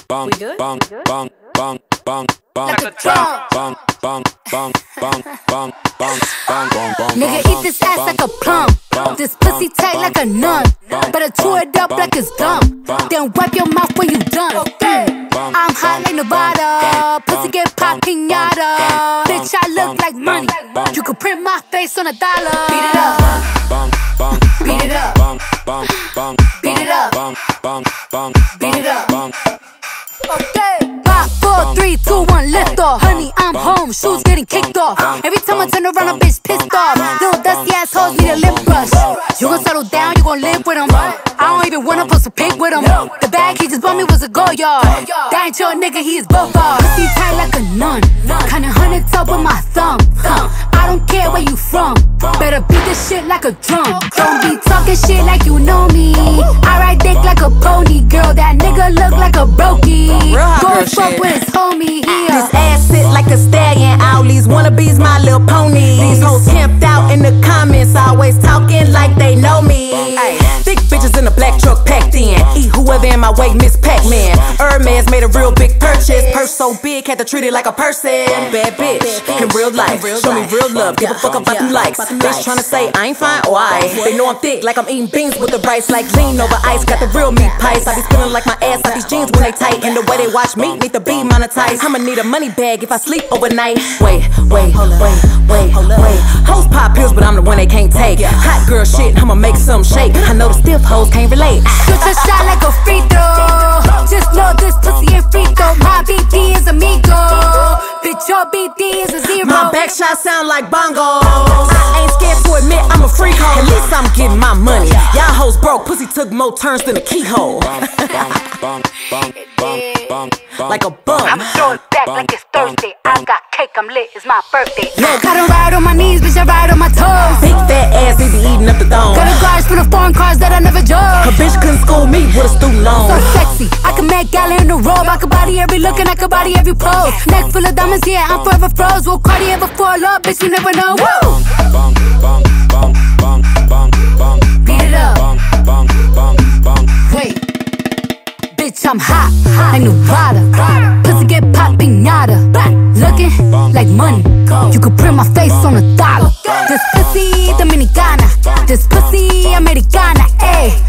bang, good? bang, bang, bang, bang, bang, Like a drum. bang, bang, bang, bang, bang, bang, bang, bang. Nigga, eat this ass like a plum. This pussy tight like a nun. Better chew it up like it's gum. Then wipe your mouth when you done. I'm hot like Nevada. Pussy get pop pinata. Bitch, I look like money. You could print my face on $1. Beat it up. Beat it up. Beat it up. Beat it up. Okay. 5, 4, 3, 2, 1, lift off. Honey, I'm home, shoes getting kicked off. Every time I turn around, a bitch pissed off. Little dusty assholes need a lip brush. You gon' settle down, you gon' live with them. I don't even wanna post a pic with him. The bag he just bought me was a go yard. That ain't your nigga, he is both bars. Pussy tight like a nun. Kinda hunted up with my thumb. I don't care where you from. Better beat this shit like a drum. Don't be talking shit like you know me. I ride dick like a pony. Girl, that nigga look like a brokey. Go fuck with his homie here. This ass sit like a stallion. All these wannabes my little pony. These hoes camped out in the comments, always talking like they know me. Thick bitches in a black truck packed in. Eat whoever in my way, Miss Pac-Man. Hermes made a real big purchase. Purse so big, had to treat it like a person. Bad bitch in real life. Show me real love. Give a fuck about them likes. Bitch tryna say I ain't fine, why? They know I'm thick like I'm eating beans with the rice. Like lean over ice, got the real meat pies. I be spilling like my ass out these jeans when they tight. And the way they watch me need to be monetized. I'ma need a money bag if I sleep overnight. Wait. Hoes pop pills, but I'm the one they can't take. Hot girl shit, I'ma make some shake. I know the stiff hoes can't relate. Shoot your shot like a free throw. Just know this pussy ain't free throw. My BD is amigo. Bitch, your BD is a zero. My back shot sound like bongos. I ain't scared to admit I'm a freak hoe. At least I'm getting my money. Y'all hoes broke, pussy took more turns than a keyhole. Like a bum. I'm throwing back like it's Thursday. I got cake, I'm lit, it's my birthday. Look, I don't ride on my knees, bitch, I ride on my toes. Big fat ass, they be eating up the dome. Got a garage for the foreign cars that I never drove. A bitch couldn't school me with a student loan. So sexy, I can make gala in the robe. I can body every look and I can body every pose. Neck full of diamonds, yeah, I'm forever froze. Will Cardi ever fall up, bitch, you never know. Woo! Beat it up. Wait. Bitch, I'm hot, like Nevada. Pussy get pop pinata. Looking like money. You could print my face on $1. This pussy Dominicana. This pussy Americana. Ayy.